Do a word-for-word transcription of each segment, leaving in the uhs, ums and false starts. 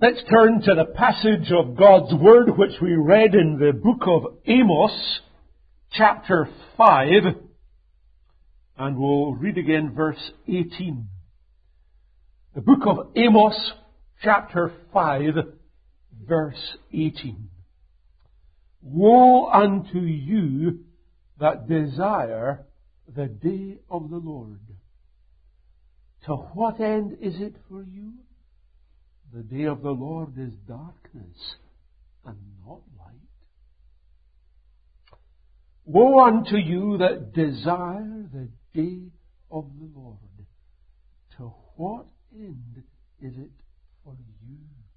Let's turn to the passage of God's Word which we read in the book of Amos, chapter five, and we'll read again verse eighteen. The book of Amos, chapter five, verse eighteen. Woe unto you that desire the day of the Lord. To what end is it for you? The day of the Lord is darkness and not light. Woe unto you that desire the day of the Lord. To what end is it for you?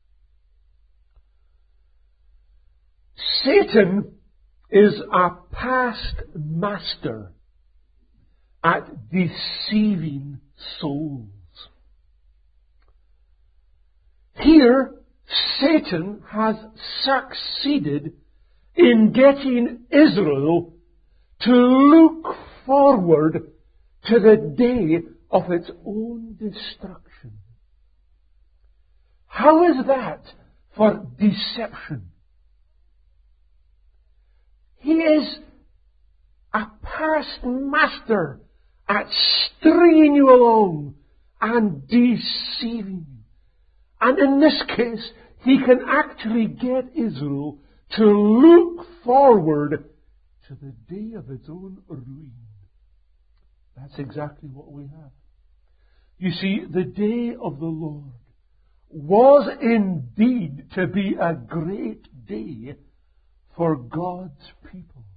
Satan is a past master at deceiving souls. Here, Satan has succeeded in getting Israel to look forward to the day of its own destruction. How is that for deception? He is a past master at stringing you along and deceiving you. And in this case, he can actually get Israel to look forward to the day of its own ruin. That's exactly what we have. You see, the day of the Lord was indeed to be a great day for God's people.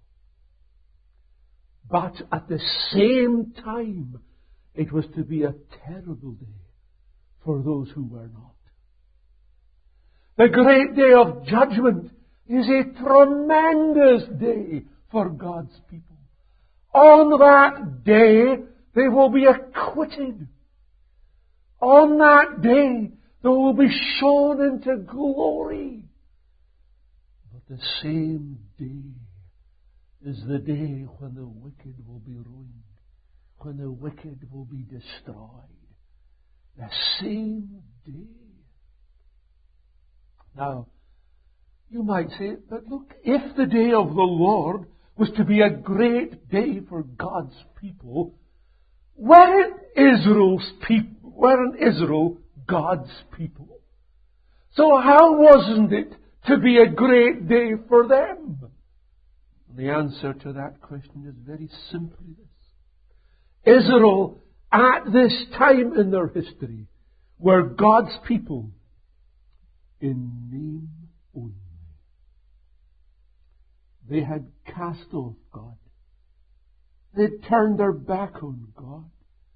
But at the same time, it was to be a terrible day for those who were not. The great day of judgment is a tremendous day for God's people. On that day, they will be acquitted. On that day, they will be shown into glory. But the same day is the day when the wicked will be ruined, when the wicked will be destroyed. The same day. Now, you might say, but look, if the day of the Lord was to be a great day for God's people, weren't Israel's people, weren't Israel God's people? So how wasn't it to be a great day for them? The answer to that question is very simply this. Israel, at this time in their history, were God's people in name only. They had cast off God. They'd turned their back on God.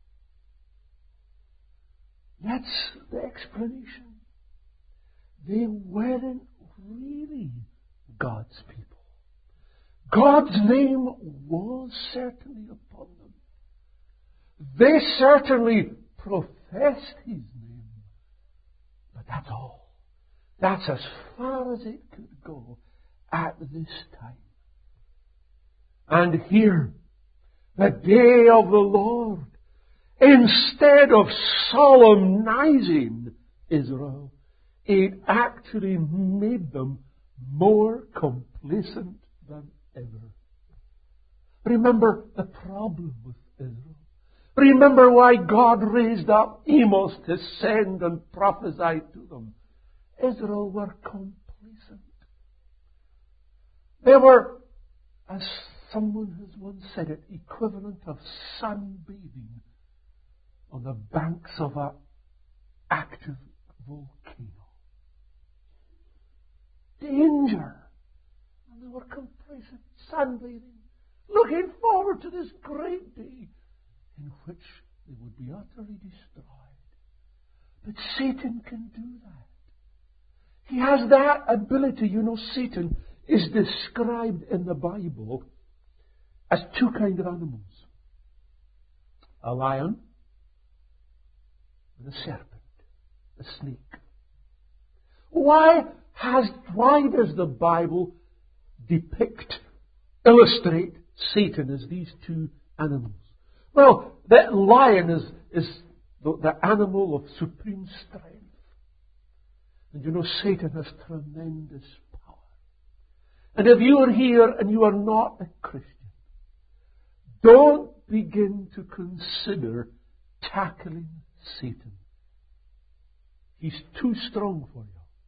That's the explanation. They weren't really God's people. God's name was certainly upon them. They certainly professed His name. But that's all. That's as far as it could go at this time. And here, the day of the Lord, instead of solemnizing Israel, it actually made them more complacent than ever. Remember the problem with Israel. Remember why God raised up Amos to send and prophesy to them. Israel were complacent. They were, as someone has once said it, equivalent of sunbathing on the banks of an active volcano. Danger. And they were complacent, sunbathing, looking forward to this great day in which they would be utterly destroyed. But Satan can do that. He has that ability. You know, Satan is described in the Bible as two kinds of animals. A lion and a serpent, a snake. Why has, why does the Bible depict, illustrate Satan as these two animals? Well, the lion is, is the, the animal of supreme strength. And you know, Satan has tremendous power. And if you are here and you are not a Christian, don't begin to consider tackling Satan. He's too strong for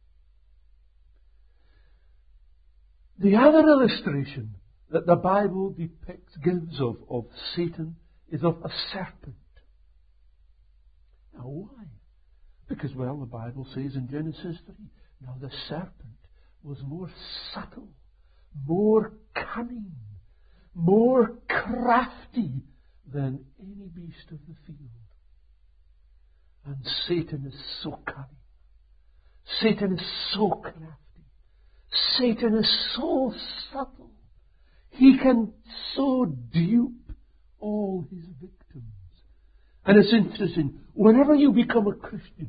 you. The other illustration that the Bible depicts, gives of, of Satan is of a serpent. Now why? Because, well, the Bible says in Genesis three, now the serpent was more subtle, more cunning, more crafty than any beast of the field. And Satan is so cunning. Satan is so crafty. Satan is so subtle. He can so dupe all his victims. And it's interesting, whenever you become a Christian,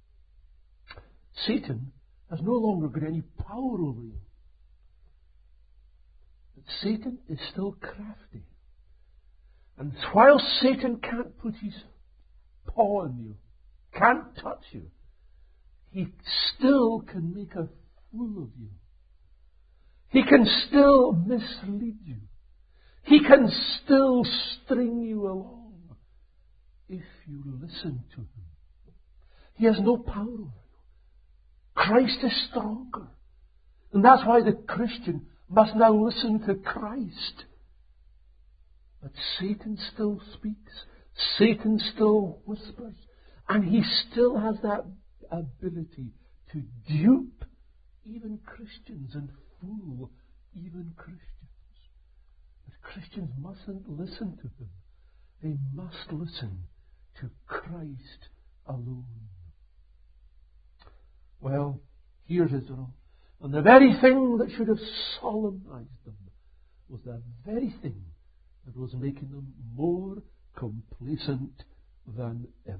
Satan has no longer got any power over you. But Satan is still crafty. And while Satan can't put his paw on you, can't touch you, he still can make a fool of you. He can still mislead you. He can still string you along if you listen to him. He has no power over you. Christ is stronger. And that's why the Christian must now listen to Christ. But Satan still speaks. Satan still whispers. And he still has that ability to dupe even Christians and fool even Christians. But Christians mustn't listen to him. They must listen to Christ alone. Well, here's Israel. And the very thing that should have solemnized them was the very thing that was making them more complacent than ever.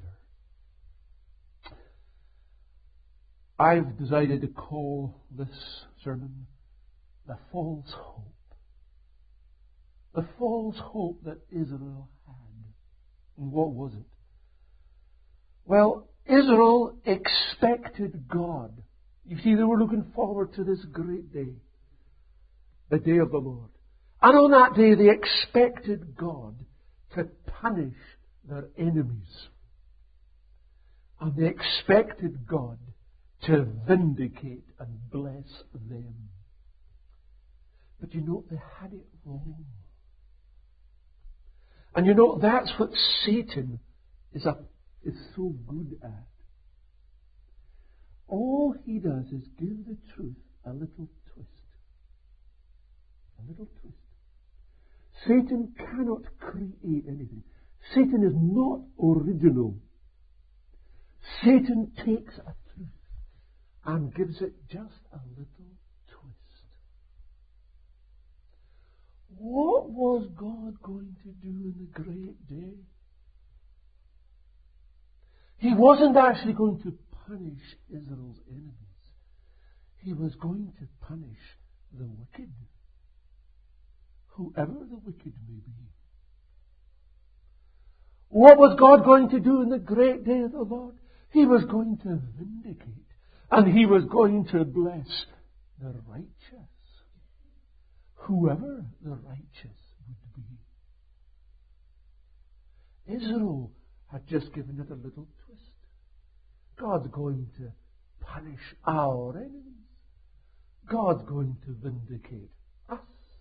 I've decided to call this sermon the false hope. The false hope that Israel had. And what was it? Well, Israel expected God. You see, they were looking forward to this great day, the day of the Lord. And on that day, they expected God to punish their enemies. And they expected God to vindicate and bless them. But you know, they had it wrong. And you know, that's what Satan is, a, is so good at. All he does is give the truth a little twist. A little twist. Satan cannot create anything. Satan is not original. Satan takes a truth and gives it just a little twist. What was God going to do in the great day? He wasn't actually going to punish Israel's enemies. He was going to punish the wicked, whoever the wicked may be. What was God going to do in the great day of the Lord? He was going to vindicate, and He was going to bless the righteous, whoever the righteous would be. Israel had just given it a little twist. God's going to punish our enemies. God's going to vindicate us.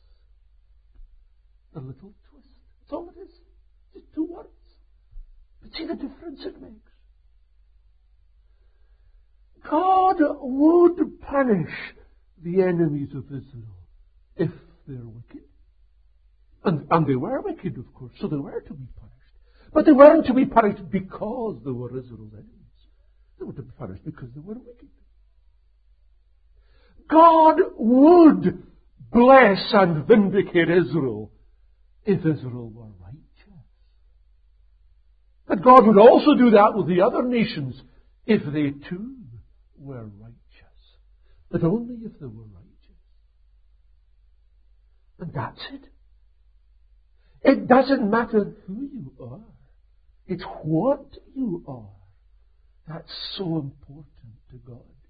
A little twist. That's all it is. Just two words. But see the difference it makes. God would punish the enemies of Israel if they're wicked. And, and they were wicked, of course, so they were to be punished. But they weren't to be punished because they were Israel's enemies. They were to be punished because they were wicked. God would bless and vindicate Israel if Israel were righteous. But God would also do that with the other nations if they too were righteous. But only if they were righteous. And that's it. It doesn't matter who you are. It's what you are. That's so important to God.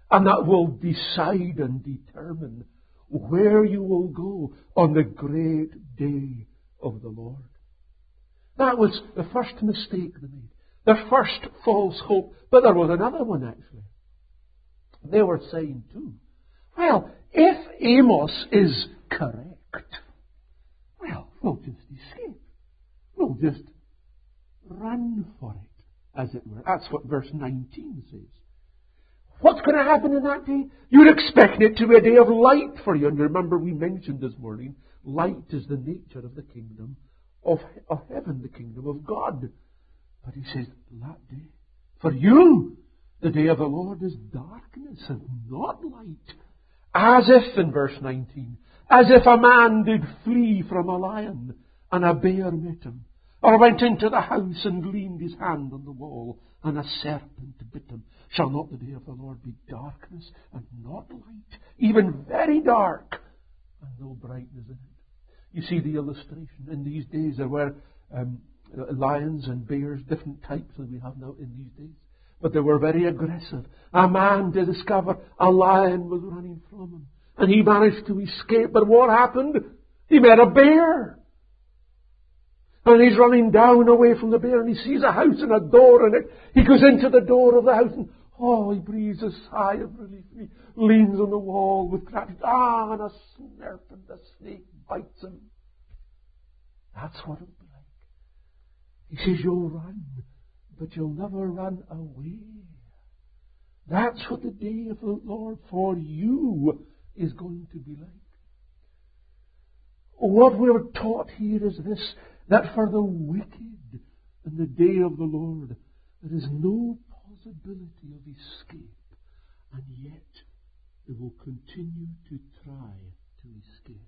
And that will decide and determine where you will go on the great day of the Lord. That was the first mistake they made. The first false hope. But there was another one actually. They were saying too, well, if Amos is correct, well, we'll just escape. We'll just run for it, as it were. That's what verse nineteen says. What's going to happen in that day? You're expecting it to be a day of light for you. And remember, we mentioned this morning, light is the nature of the kingdom of, of heaven, the kingdom of God. But he says, that day, for you, the day of the Lord is darkness and not light. As if, in verse nineteen, as if a man did flee from a lion and a bear met him, or went into the house and leaned his hand on the wall and a serpent bit him. Shall not the day of the Lord be darkness and not light, even very dark, and no brightness in it? You see the illustration. In these days there were um, lions and bears, different types that we have now in these days. But they were very aggressive. A man did discover a lion was running from him. And he managed to escape. But what happened? He met a bear. And he's running down away from the bear and he sees a house and a door in it. He goes into the door of the house and, oh, he breathes a sigh of relief. He leans on the wall with gratitude. Ah, and a serpent, a snake bites him. That's what it will be like. He says, you'll run, but you'll never run away. That's what the day of the Lord for you is going to be like. What we're taught here is this, that for the wicked in the day of the Lord, there is no possibility of escape, and yet they will continue to try to escape.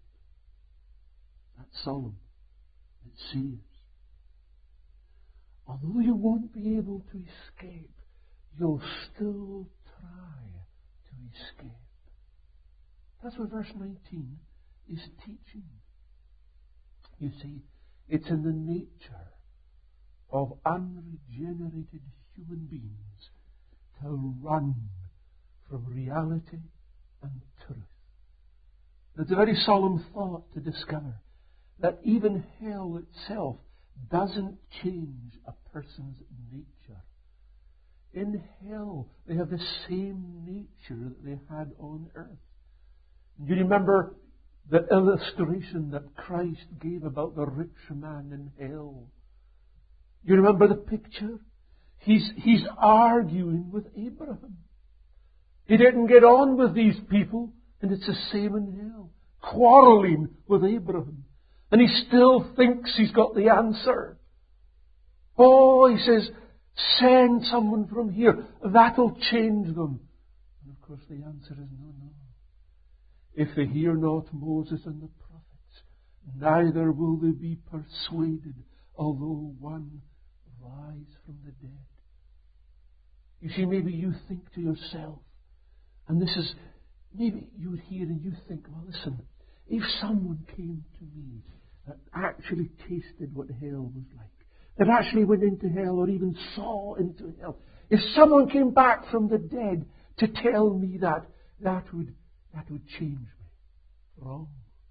That's solemn. It's serious. Although you won't be able to escape, you'll still try to escape. That's what verse nineteen is teaching. You see, it's in the nature of unregenerated human beings to run from reality and truth. It's a very solemn thought to discover that even hell itself doesn't change a person's nature. In hell, they have the same nature that they had on earth. You remember the illustration that Christ gave about the rich man in hell. You remember the picture? He's, he's arguing with Abraham. He didn't get on with these people, and it's the same in hell. Quarreling with Abraham. And he still thinks he's got the answer. Oh, he says, send someone from here. That'll change them. And of course the answer is no, no. If they hear not Moses and the prophets, neither will they be persuaded, although one rise from the dead. You see, maybe you think to yourself, and this is, maybe you would hear and you think, well, listen, if someone came to me that actually tasted what hell was like, that actually went into hell or even saw into hell, if someone came back from the dead to tell me that, that would That would change me. Wrong.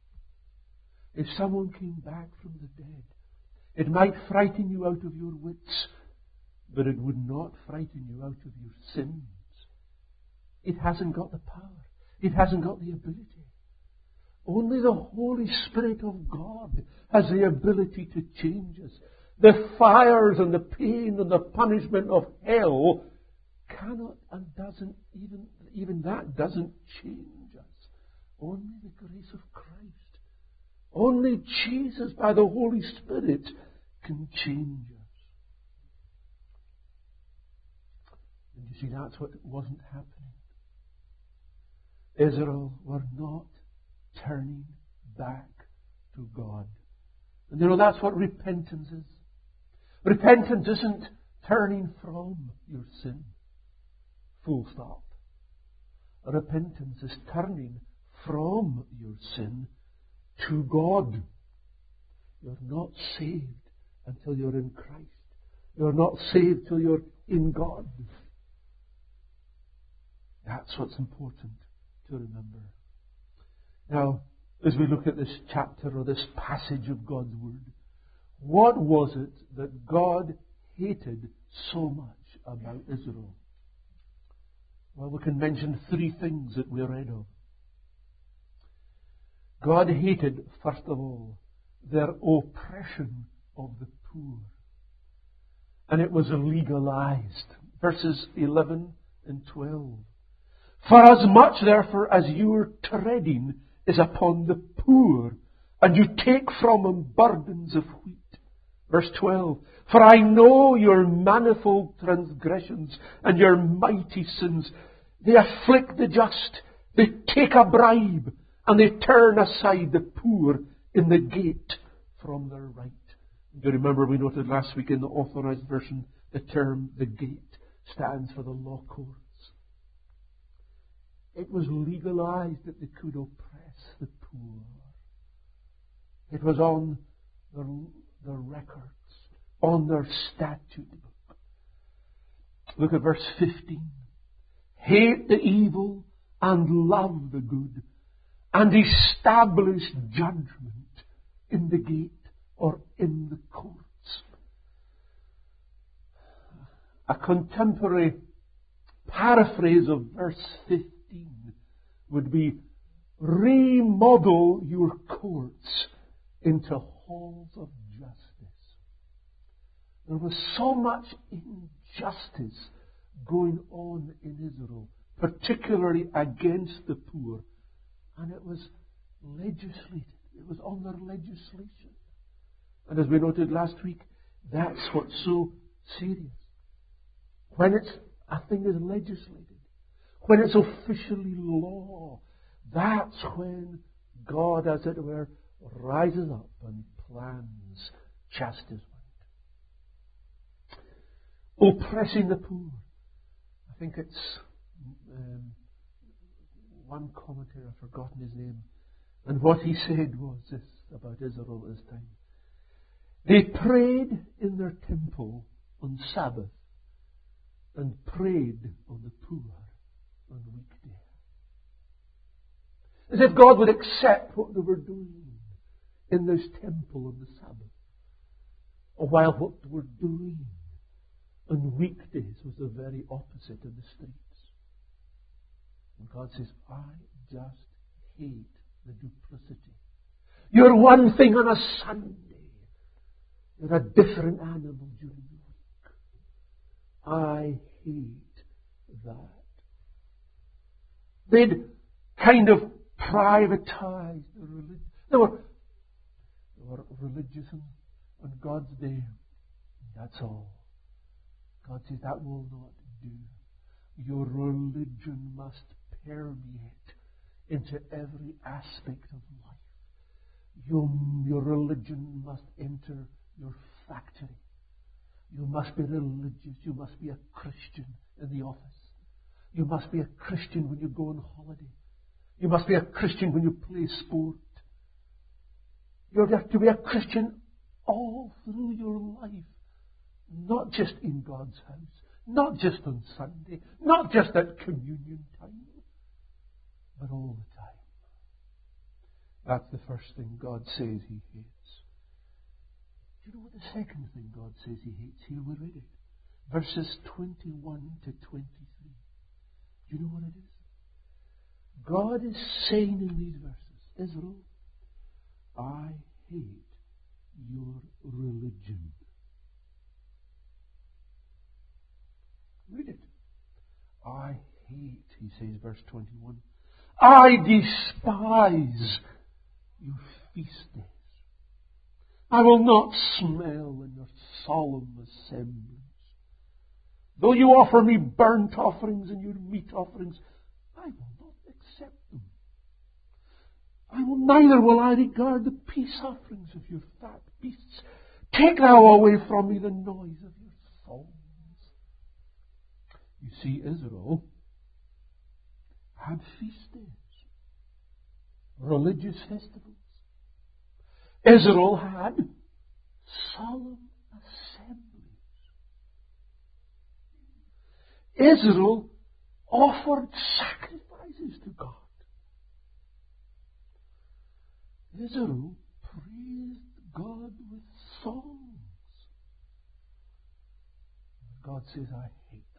If someone came back from the dead, it might frighten you out of your wits, but it would not frighten you out of your sins. It hasn't got the power. It hasn't got the ability. Only the Holy Spirit of God has the ability to change us. The fires and the pain and the punishment of hell cannot and doesn't even, even that doesn't change us. Only the grace of Christ. Only Jesus by the Holy Spirit can change us. And you see, that's what wasn't happening. Israel were not turning back to God. And you know, that's what repentance is. Repentance isn't turning from your sin. Full stop. Repentance is turning from your sin to God. You're not saved until you're in Christ. You're not saved till you're in God. That's what's important to remember. Now, as we look at this chapter or this passage of God's Word, what was it that God hated so much about Israel? Well, we can mention three things that we read of. God hated, first of all, their oppression of the poor. And it was legalized. Verses eleven and twelve. For as much, therefore, as your treading is upon the poor, and you take from them burdens of wheat. Verse twelve. For I know your manifold transgressions and your mighty sins. They afflict the just. They take a bribe, and they turn aside the poor in the gate from their right. Do you remember we noted last week in the Authorized Version the term the gate stands for the law courts. It was legalized that they could oppress the poor. It was on their, their records, on their statute book. Look at verse fifteen. Hate the evil and love the good, and establish judgment in the gate or in the courts. A contemporary paraphrase of verse fifteen would be, remodel your courts into halls of justice. There was so much injustice going on in Israel, particularly against the poor, and it was legislated. It was on their legislation. And as we noted last week, that's what's so serious. When it's, a thing is legislated, when it's officially law, that's when God, as it were, rises up and plans chastisement. Oppressing the poor. I think it's um, one commentator, I've forgotten his name, and what he said was this about Israel at this time. They prayed in their temple on Sabbath and preyed on the poor on weekday. As if God would accept what they were doing in this temple on the Sabbath, while what they were doing on weekdays was the very opposite in the streets. And God says, I just hate the duplicity. You're one thing on a Sunday. You're a different animal during the week. I hate that. They'd kind of privatized the religion. They were, they were religious on, on God's day. That's all. God says that will not do. Your religion must permeate into every aspect of life. Your, your religion must enter your factory. You must be religious. You must be a Christian in the office. You must be a Christian when you go on holiday. You must be a Christian when you play sport. You have to be a Christian all through your life. Not just in God's house. Not just on Sunday. Not just at communion time. But all the time. That's the first thing God says He hates. Do you know what the second thing God says He hates? Here we read it. Verses twenty-one to twenty-three. Do you know what it is? God is saying in these verses, Israel, I hate your religion. Read it. I hate, he says, verse twenty-one, I despise your feast days. I will not smell in your solemn assemblies. Though you offer me burnt offerings and your meat offerings, I will not accept them. I will neither will I regard the peace offerings of your fat beasts. Take thou away from me the noise of your songs. You see, Israel had feast days, religious festivals. Israel had solemn assemblies. Israel offered sacrifices to God. Israel praised God with songs. God says, I hate them.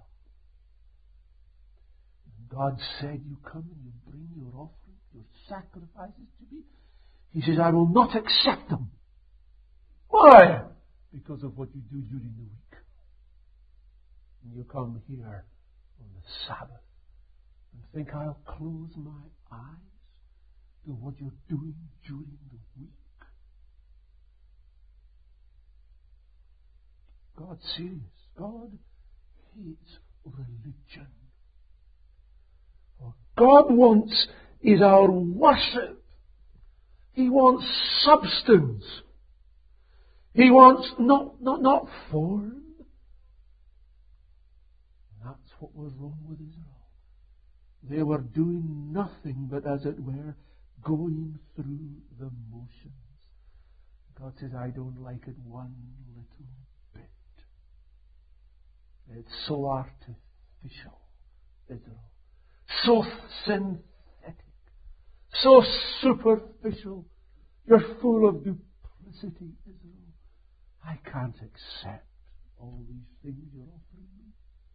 And God said, you come and you bring your offering, your sacrifices to me. He says, I will not accept them. Why? Because of what you do during the week. And you come here on the Sabbath and think I'll close my eyes to what you're doing during the week. God's serious. God hates religion. What God wants is our worship. He wants substance. He wants not, not, not form. That's what was wrong with Israel. They were doing nothing but, as it were, going through the motions. God says, I don't like it one little bit. It's so artificial, Israel. So synthetic. So superficial. You're full of duplicity, Israel. I can't accept all these things you're offering me.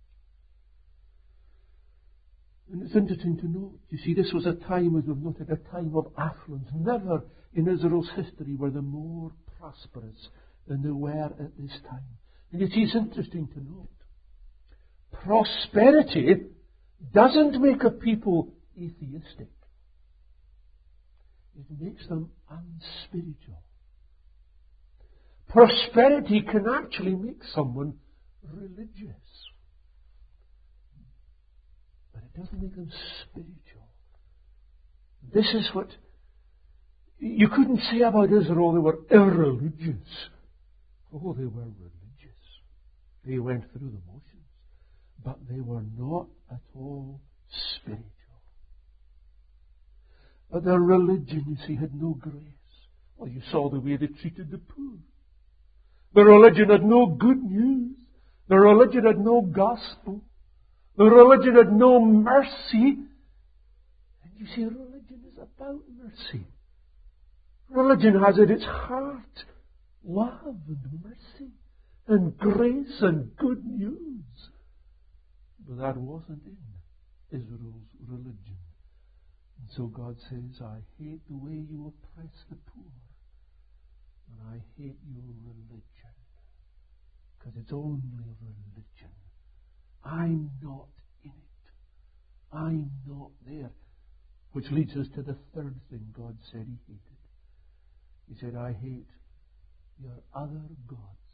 And it's interesting to note, you see, this was a time, as we've noted, a time of affluence. Never in Israel's history were they more prosperous than they were at this time. And you see, it's interesting to note, prosperity doesn't make a people atheistic. It makes them unspiritual. Prosperity can actually make someone religious. But it doesn't make them spiritual. This is what you couldn't say about Israel. They were irreligious. Oh, they were religious. They went through the motions. But they were not at all spiritual. But their religion, you see, had no grace. Well, you saw the way they treated the poor. Their religion had no good news. Their religion had no gospel. Their religion had no mercy. And you see, religion is about mercy. Religion has at its heart love and mercy and grace and good news. But that wasn't in Israel's religion. And so God says, I hate the way you oppress the poor. And I hate your religion. Because it's only religion. I'm not in it. I'm not there. Which leads us to the third thing God said He hated. He said, I hate your other gods.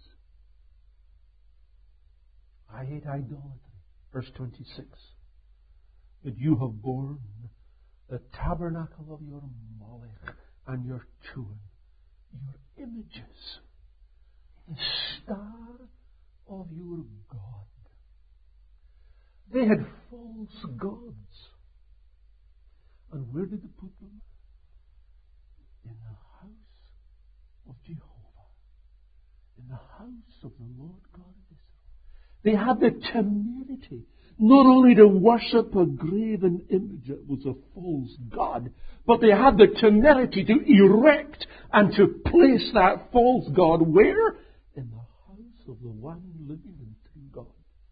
I hate idolatry. Verse twenty-six. That you have borne the tabernacle of your Molech and your Tuan, your images, the star of your God. They had false gods. And where did they put them? In the house of Jehovah. In the house of the Lord God of Israel. They had the temerity not only to worship a graven image that was a false god, but they had the temerity to erect and to place that false god where? In the house of the one living and true God.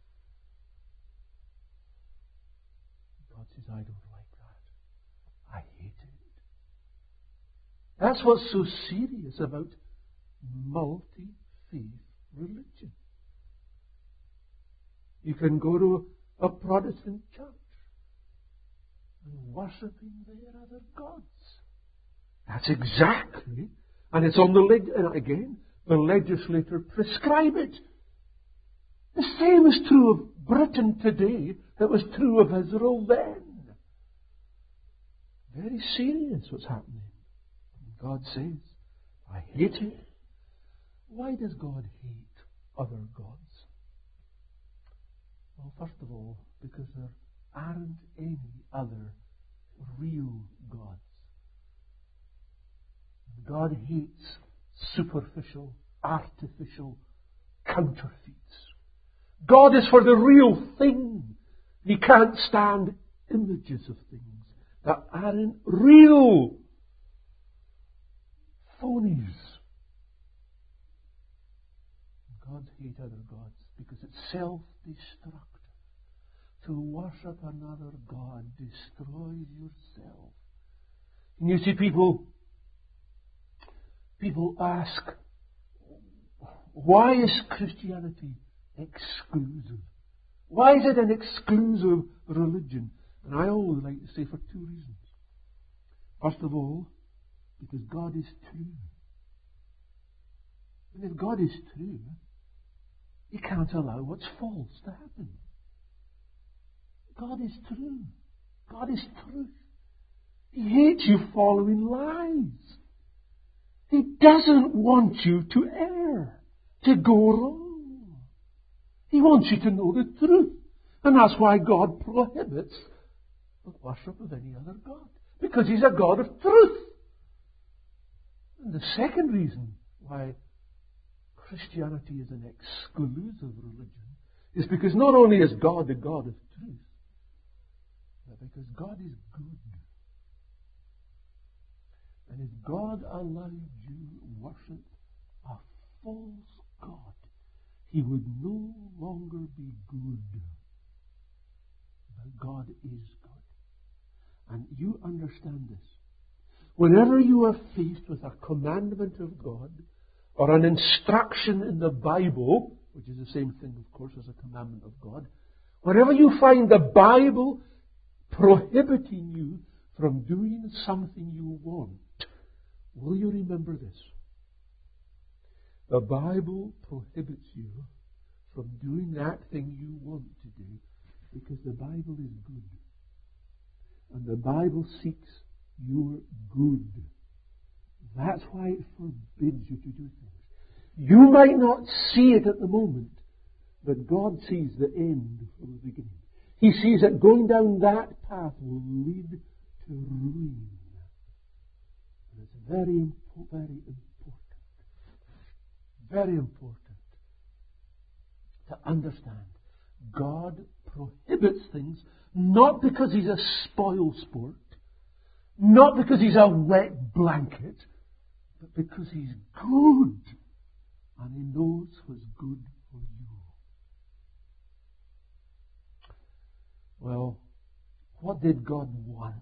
God says, I don't like that. I hate it. That's what's so serious about multi-faith religion. You can go to a Protestant church and worshiping their other gods. That's exactly, and it's on the leg, and again, the legislator prescribe it. The same is true of Britain today that was true of Israel then. Very serious what's happening. God says, I hate it. Why does God hate other gods? Well, first of all, because there aren't any other real gods. God hates superficial, artificial counterfeits. God is for the real thing. He can't stand images of things that aren't real. Phonies. Gods hate other gods because it's self-destructive. To worship another God destroys yourself. And you see people, people ask, why is Christianity exclusive? Why is it an exclusive religion? And I always like to say for two reasons. First of all, because God is true. And if God is true, He can't allow what's false to happen. God is true. God is truth. He hates you following lies. He doesn't want you to err, to go wrong. He wants you to know the truth. And that's why God prohibits the worship of any other God. Because He's a God of truth. And the second reason why Christianity is an exclusive religion is because not only is God the God of truth, but because God is good. And if God allowed you to worship a false God, He would no longer be good. But God is good. And you understand this. Whenever you are faced with a commandment of God, or an instruction in the Bible, which is the same thing, of course, as a commandment of God, whenever you find the Bible prohibiting you from doing something you want, will you remember this? The Bible prohibits you from doing that thing you want to do because the Bible is good. And the Bible seeks your good. That's why it forbids you to do things. You might not see it at the moment, but God sees the end from the beginning. He sees that going down that path will lead to ruin. And it's very, impo- very important, very important to understand. God prohibits things not because He's a spoil sport, not because He's a wet blanket, but because He's good. And He knows what's good for you. Well, what did God want?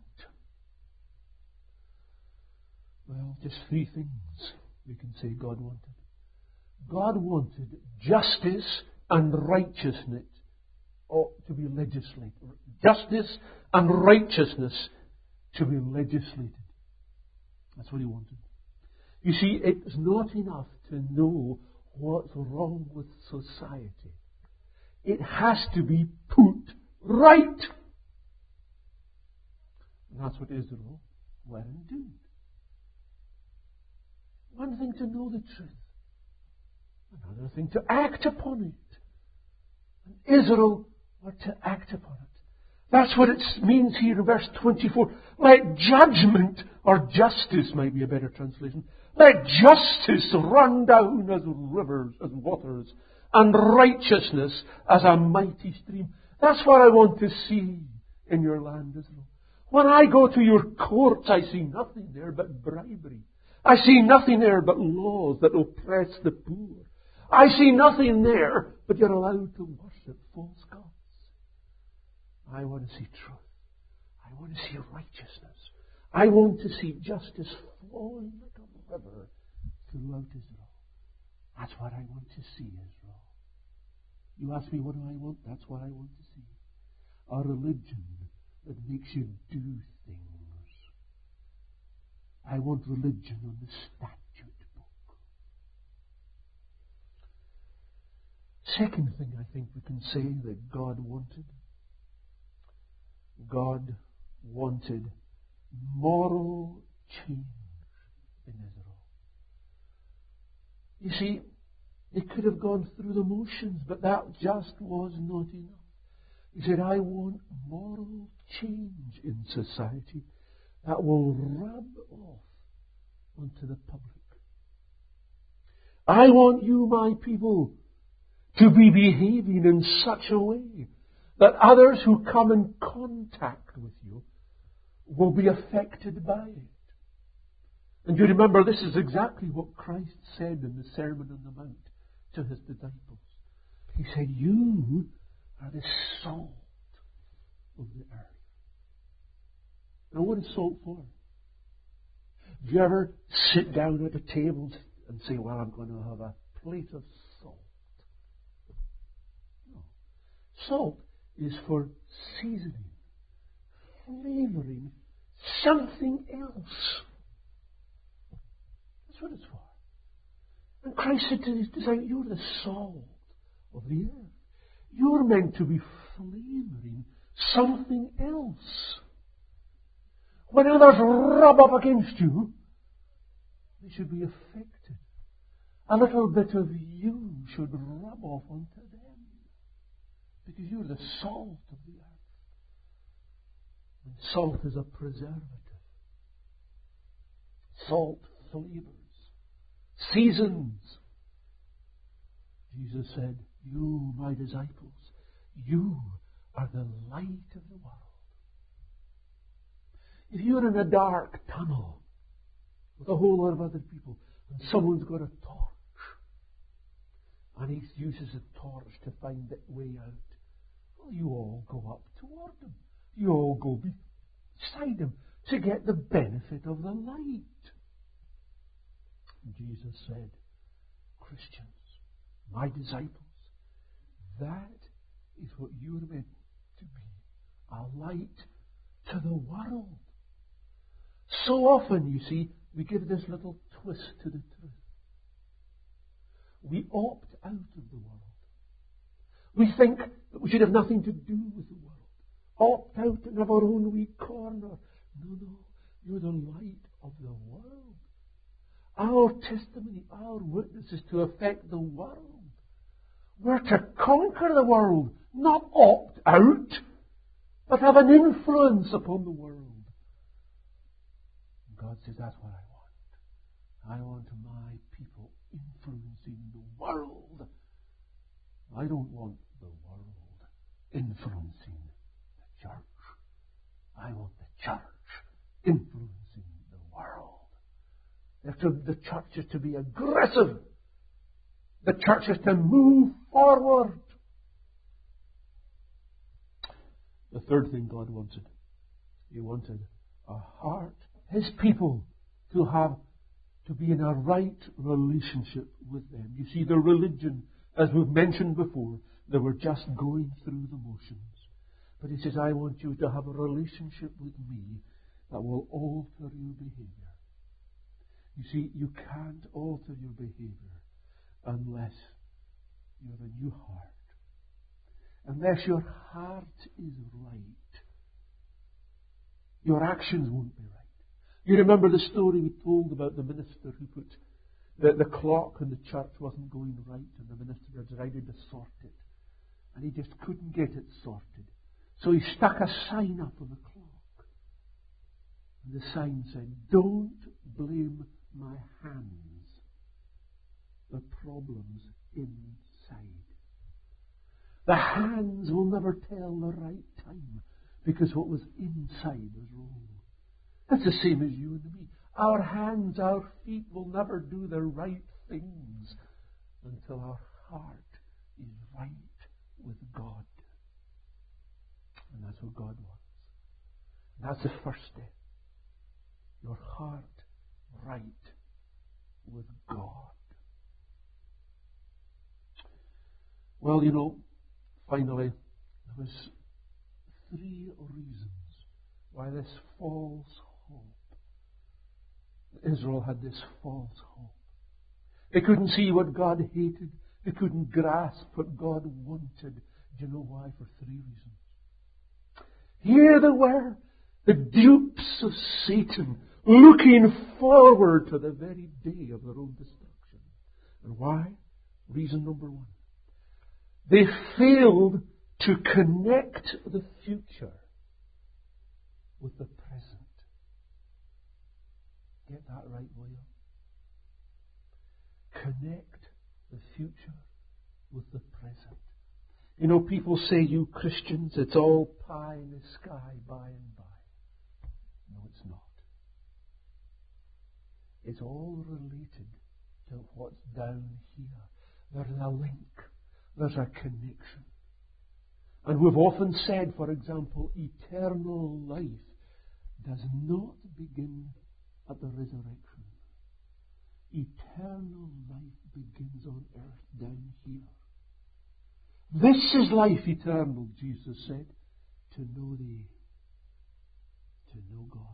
Well, just three things we can say God wanted. God wanted justice and righteousness to be legislated. Justice and righteousness to be legislated. That's what He wanted. You see, it's not enough to know what's wrong with society. It has to be put right. And that's what Israel weren't doing. One thing to know the truth, another thing to act upon it. And Israel were to act upon it. That's what it means here in verse twenty-four. Let judgment, or justice might be a better translation, let justice run down as rivers, as waters, and righteousness as a mighty stream. That's what I want to see in your land, Israel. When I go to your courts, I see nothing there but bribery. I see nothing there but laws that oppress the poor. I see nothing there but you're allowed to worship false gods. I want to see truth. I want to see righteousness. I want to see justice flowing like a river throughout Israel. That's what I want to see, Israel. You ask me, what do I want? That's what I want to see. A religion that makes you do things. I want religion on the statute book. Second thing I think we can say that God wanted. God wanted moral change in Israel. You see, they could have gone through the motions, but that just was not enough. He said, I want moral change in society that will rub off onto the public. I want you, my people, to be behaving in such a way that others who come in contact with you will be affected by it. And you remember, this is exactly what Christ said in the Sermon on the Mount to his disciples. He said, you are the salt of the earth. Now, what is salt for? Do you ever sit down at a table and say, well, I'm going to have a plate of salt? No. Salt is for seasoning, flavoring something else. That's what it's for. And Christ said to his disciples, you're the salt of the earth. You're meant to be flavoring something else. When others rub up against you, they should be affected. A little bit of you should rub off onto them. Because you're the salt of the earth. And salt is a preservative. Salt flavors, seasons. Jesus said, you, my disciples, you are the light of the world. If you're in a dark tunnel with a whole lot of other people and someone's got a torch and he uses a torch to find the way out, well, you all go up toward him. You all go beside him to get the benefit of the light. And Jesus said, Christians, my disciples, that is what you're meant to be, a light to the world. So often, you see, we give this little twist to the truth. We opt out of the world. We think that we should have nothing to do with the world. Opt out and have our own wee corner. No, no, you're the light of the world. Our testimony, our witness is to affect the world. We're to conquer the world, not opt out, but have an influence upon the world. God says, that's what I want. I want my people influencing the world. I don't want the world influencing the church. I want the church influencing the world. The church is to be aggressive. The church is to move forward. The third thing God wanted, He wanted a heart, His people, to have, to be in a right relationship with them. You see, the religion, as we've mentioned before, they were just going through the motions. But He says, I want you to have a relationship with me that will alter your behavior. You see, you can't alter your behavior unless you have a new heart. Unless your heart is right, your actions won't be right. You remember the story we told about the minister who put the, the clock in the church wasn't going right, and the minister had decided to sort it. And he just couldn't get it sorted. So he stuck a sign up on the clock. And the sign said, don't blame my hands. The problem's inside. The hands will never tell the right time because what was inside was wrong. That's the same as you and me. Our hands, our feet will never do the right things until our heart is right with God. And that's what God wants. That's the first step. Your heart right with God. Well, you know, finally, there was three reasons why this false hope. Israel had this false hope. They couldn't see what God hated. They couldn't grasp what God wanted. Do you know why? For three reasons. Here they were, the dupes of Satan, looking forward to the very day of their own destruction. And why? Reason number one. They failed to connect the future with the present. Get that right, will you? Connect the future with the present. You know, people say, you Christians, it's all pie in the sky by and by. No, it's not. It's all related to what's down here. There's a link. There's a connection. And we've often said, for example, eternal life does not begin at the resurrection. Eternal life begins on earth down here. This is life eternal, Jesus said, to know Thee, to know God.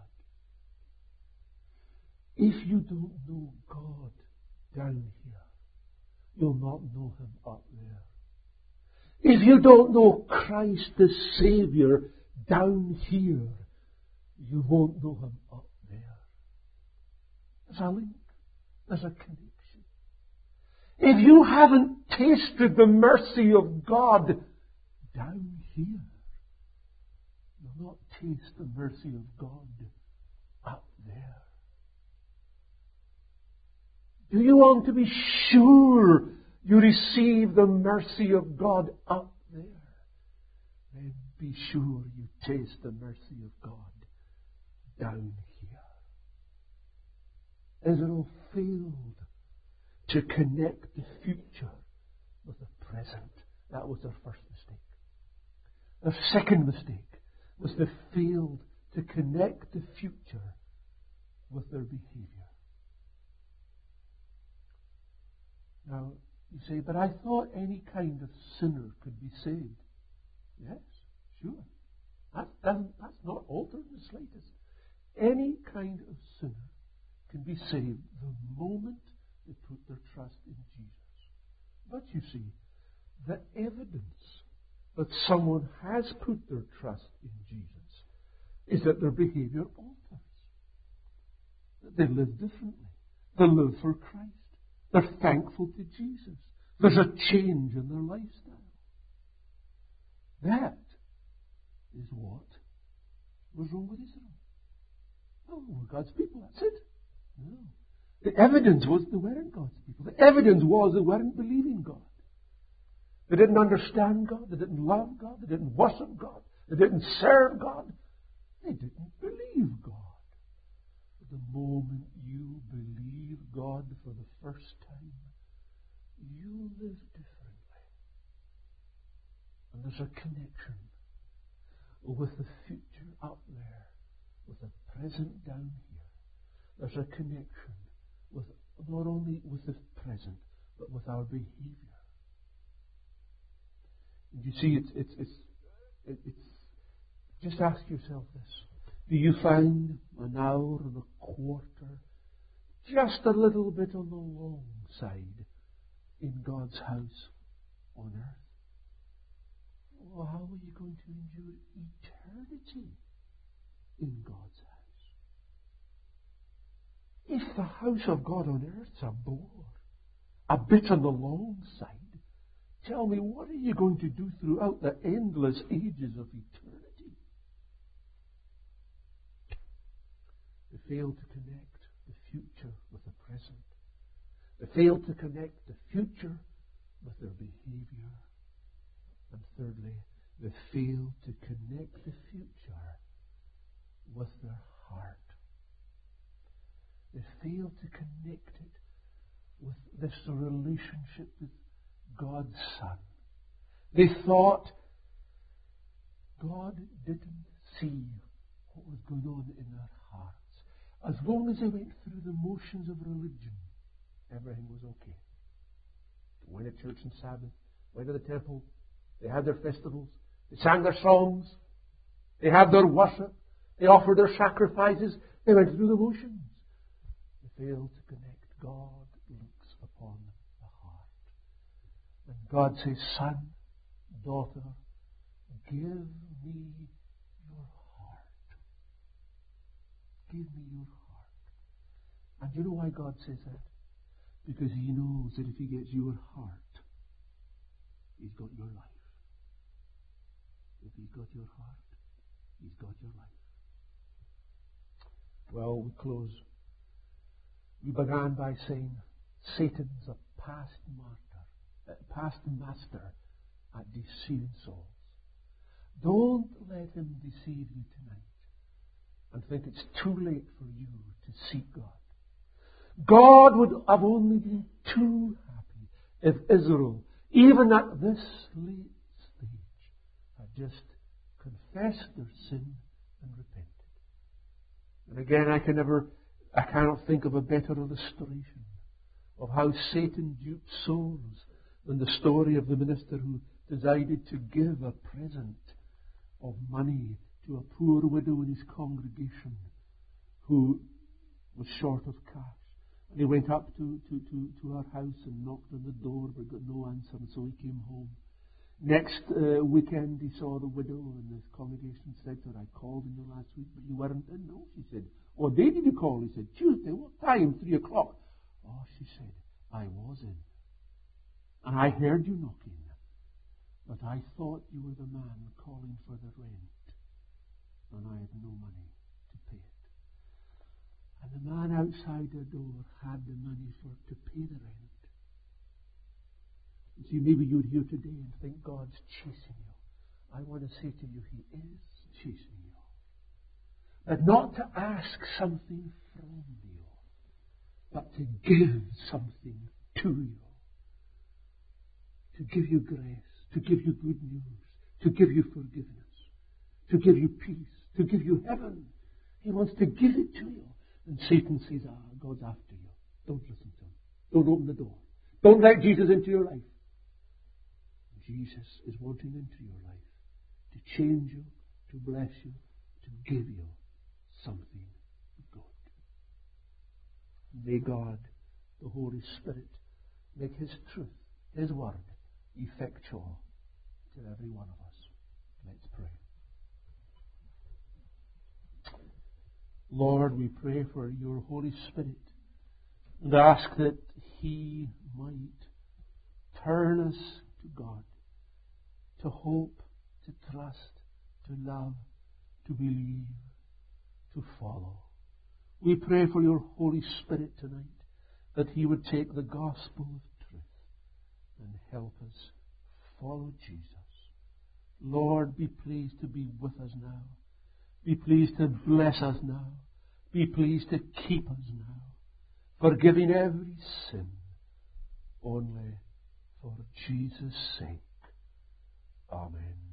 If you don't know God down here, you'll not know Him up there. If you don't know Christ the Saviour down here, you won't know Him up there. There's a link. There's a connection. If you haven't tasted the mercy of God down here, you'll not taste the mercy of God up there. Do you want to be sure you receive the mercy of God up there? Then be sure you taste the mercy of God down here. Israel failed to connect the future with the present. That was their first mistake. Their second mistake was they failed to connect the future with their behavior. Now, you say, but I thought any kind of sinner could be saved. Yes, sure. That doesn't, that's not altered in the slightest. Any kind of sinner can be saved the moment they put their trust in Jesus. But you see, the evidence that someone has put their trust in Jesus is that their behavior alters. That they live differently. They live for Christ. They're thankful to Jesus. There's a change in their lifestyle. That is what was wrong with Israel. Oh, we're God's people, that's it. No. The evidence was they weren't God's people. The evidence was they weren't believing God. They didn't understand God. They didn't love God. They didn't worship God. They didn't serve God. They didn't believe God. But the moment you believe God for the first time, you live differently. And there's a connection with the future up there, with the present down here. There's a connection with not only with the present, but with our behavior. And you see, it's it's it's it's. Just ask yourself this: do you find an hour and a quarter, just a little bit on the long side, in God's house on earth? Well, how are you going to endure eternity in God's house? If the house of God on earth's a bore, a bit on the long side, tell me, what are you going to do throughout the endless ages of eternity? They fail to connect the future with the present. They fail to connect the future with their behavior. And thirdly, they fail to connect the future with their heart. They fail to connect it with this relationship with God's Son. They thought God didn't see what was going on in their hearts. As long as they went through the motions of religion, everything was okay. They went to church on Sabbath, went to the temple, they had their festivals, they sang their songs, they had their worship, they offered their sacrifices, they went through the motions. They failed to connect. God looks upon the heart. And God says, son, daughter, give me your heart. Give me your heart. And you know why God says that? Because He knows that if He gets your heart, He's got your life. If He's got your heart, He's got your life. Well, we close. We began by saying Satan's a past master, uh, past master at deceiving souls. Don't let him deceive you tonight and think it's too late for you to seek God. God would have only been too happy if Israel, even at this late stage, had just confessed their sin and repented. And again, I can never, I cannot think of a better illustration of how Satan duped souls than the story of the minister who decided to give a present of money to a poor widow in his congregation who was short of cash. And he went up to, to, to, to her house and knocked on the door but got no answer, and so he came home. Next uh, weekend he saw the widow, and his congregation said to her, I called on you last week, but you weren't in. No, she said. What day did you call? He said, Tuesday. What time? Three o'clock. Oh, she said, I was in. And I heard you knocking. But I thought you were the man calling for the rent, and I had no money to pay it. And the man outside the door had the money for to pay the rent. You see, maybe you're here today and think God's chasing you. I want to say to you, He is chasing you. But not to ask something from you, but to give something to you. To give you grace. To give you good news, to give you forgiveness, to give you peace, to give you heaven. He wants to give it to you. And Satan says, ah, God's after you. Don't listen to him. Don't open the door. Don't let Jesus into your life. Jesus is wanting into your life to change you, to bless you, to give you something good. May God, the Holy Spirit, make His truth, His word, effectual to every one of us. Let's pray. Lord, we pray for your Holy Spirit and ask that He might turn us to God, to hope, to trust, to love, to believe, to follow. We pray for your Holy Spirit tonight, that He would take the gospel of truth and help us follow Jesus. Lord, be pleased to be with us now. Be pleased to bless us now. Be pleased to keep us now, forgiving every sin, only for Jesus' sake. Amen.